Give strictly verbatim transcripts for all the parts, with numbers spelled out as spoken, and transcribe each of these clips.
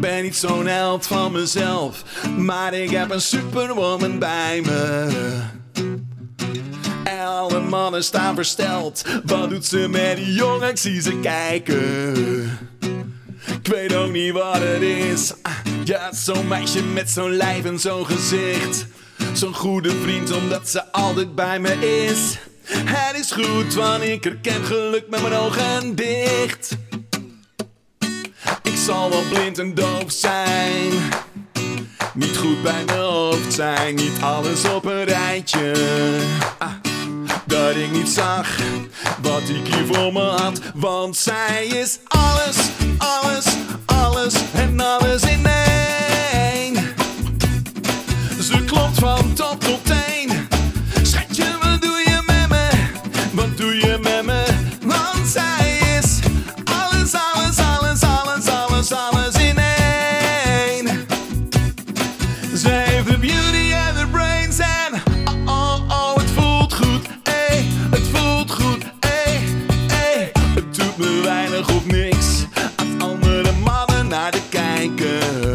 ben niet zo'n held van mezelf, maar ik heb een superwoman bij me. En alle mannen staan versteld. Wat doet ze met die jongen? Ik zie ze kijken. Ik weet ook niet wat het is. Ja, zo'n meisje met zo'n lijf en zo'n gezicht. Zo'n goede vriend omdat ze altijd bij me is. Het is goed, want ik herken geluk met mijn ogen dicht. Ik zal wel blind en doof zijn, niet goed bij mijn hoofd zijn, niet alles op een rijtje. Ah, dat ik niet zag wat ik hier voor me had. Want zij is alles, alles, alles en alles in één. Ze klopt van top tot teen. Schatje, wat doe je met me? Wat doe je met me? Want zij is alles, alles, alles, alles, alles, alles in één. Ze heeft de beauty en de brains en oh, oh, oh, het voelt goed, ey, het voelt goed, ey, ey. Het doet me weinig of niks als andere mannen naar de kijken.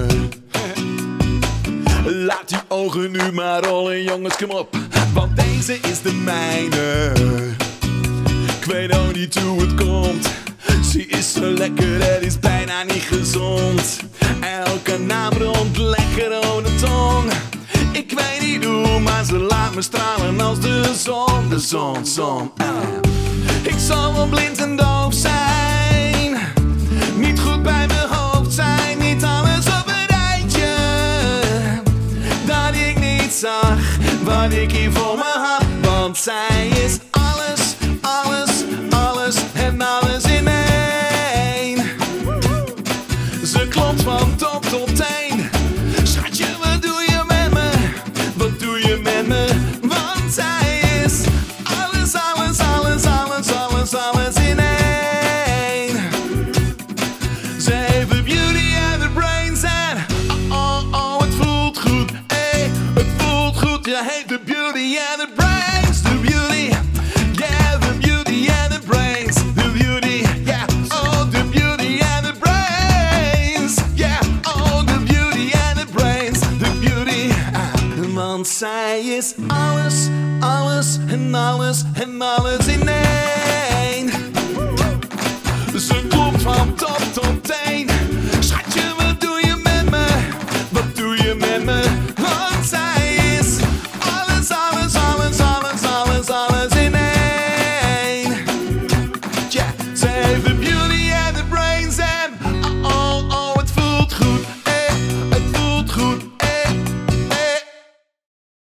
Laat die ogen nu maar rollen, jongens, kom op, want deze is de mijne. Ik weet ook niet hoe het komt, ze is zo lekker, het is bijna niet gezond. Elke naam rond, lekker rode tong. Ik weet niet hoe, maar ze laat me stralen als de zon. De zon, zon, ah. Ik zal wel blind en doof zijn, niet goed bij mijn hoofd zijn, niet alles op een rijtje. Dat ik niet zag wat ik hier voor me had. Want zij is alles, alles, alles en alles in één. Ze klopt van top tot teen. Schatje, wat doe je met me? Wat doe je met me? Want zij is alles, alles, alles, alles, alles, alles in één. Ze heeft de beauty en de brains en oh, oh, oh, het voelt goed, ey, het voelt goed. Je heeft de beauty en de brains, de beauty, yeah, the beauty and the brains, the beauty, yeah, oh, the beauty and the brains, yeah, oh, the beauty and the brains, the beauty. Ah, want zij is alles, alles en alles en alles in één.